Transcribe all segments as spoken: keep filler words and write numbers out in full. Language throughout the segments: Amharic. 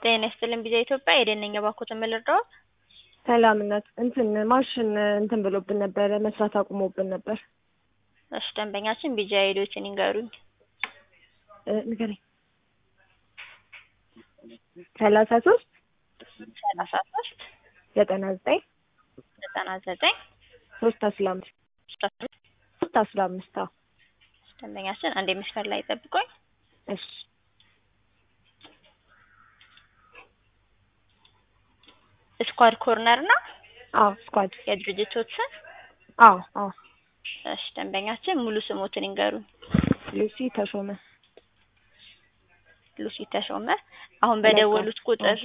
ጤና ይስጥልኝ ቢዛ ኢትዮጵያ የደነኛ ባንኮት መልርዳው ሰላም እናት እንትን ማሽን እንትን ብሎብን ነበር መስራት አቁሞብን ነበር። እሺ ደንበኛችን ቢጃ ሄዶችን ይንገሩኝ። እ ንገረኝ ሰላሳ ሶስት ሰላሳ ሶስት ዘጠና ዘጠኝ ዘጠና ዘጠኝ ሶስት አስራ አምስት ሶስት አስራ አምስት አዎ ደንበኛችን አንዴ መስመር ላይ ጠብቁኝ። እሺ ስኳድ ኮርነር ነው? አዎ ስኳድ የድርጅቶችን አዎ አዎ እሺ ደንበኛችን ሙሉ ስሞትን ይንገሩኝ። ሉሲ ተሾመ ሉሲ ተሾመ አሁን በደወሉት ቁጥር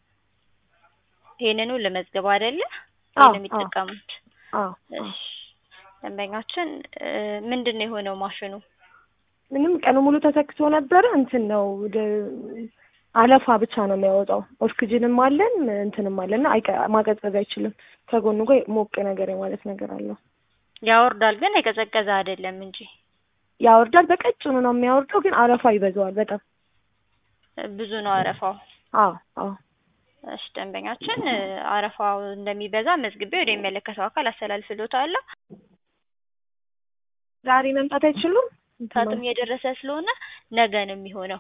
ይሄንኑ ለመዝገብ አይደለ? ይሄን የሚጠቀሙት አዎ እሺ ደንበኛችን ምንድነው የሆነው ማሽኑ? ምንም ቀኑ ሙሉ ተሰክቶ ነበር እንትን ነው አለፋ ብቻ ነው የሚያወጣው። ኦክሲጅንም አለን እንትንም አለና ማቀዝቀዝ አይችልም። ከጎኑ ጋር ሞቅ ነገር ማለት ነገር አለው። ያወርዳል ግን የቀዘቀዘ አይደለም እንጂ ያወርዳል። በቀጭኑ ነው የሚያወርደው ግን አረፋ ይበዛዋል በጣም ብዙ ነው አረፋው። አዎ አዎ እሺ ደንበኛችን አረፋው እንደሚበዛ መዝግቤ ወደ የሚመለከተው አካል አስተላልፍልዎታለሁ። ዛሬ መምጣት አይችሉም? ታቱም የደረሰ ስለሆነ ነገ ነው የሚሆነው።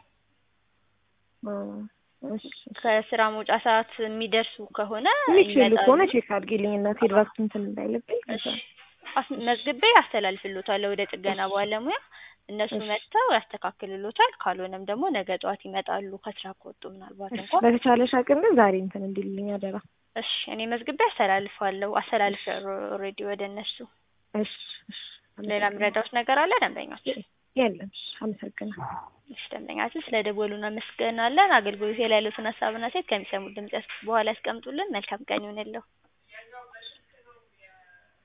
እሺ ከስራ መውጫ ሰዓት የሚደርሱ ከሆነ የሚችሉ ከሆነ ቼክ አድርጊልኝ እና ፊድባክ እንትን እንዳይልብኝ። እሺ መዝግቤ አስተላልፍልዎታለሁ ወደ ጥገና ባለሙያ እነሱ መጥተው ያስተካክሉልዎታል። ካልሆነም ደግሞ ነገ ጠዋት ይመጣሉ ከስራ ከወጡ ምናልባት እንኳን በተቻለሽ አቅም ዛሬ እንትን እንዲልኝ አደራ። እሺ እኔ መዝግቤ አስተላልፋለሁ። አስተላልፍ ኦሬዲ ወደ እነሱ። እሺ እሺ ሌላ ምረዳውስ ነገር አለ ደንበኛችን? የለም። አመሰግናለሁ። እሺ ደንበኛችን ስለደወሉና መስገናለን። አገልግሎት ላይ ያሉትን ሀሳብና ሴት ከሚሰሙት ድምጽ በኋላ ያስቀምጡልን። መልካም ቀን ይሁንልዎ።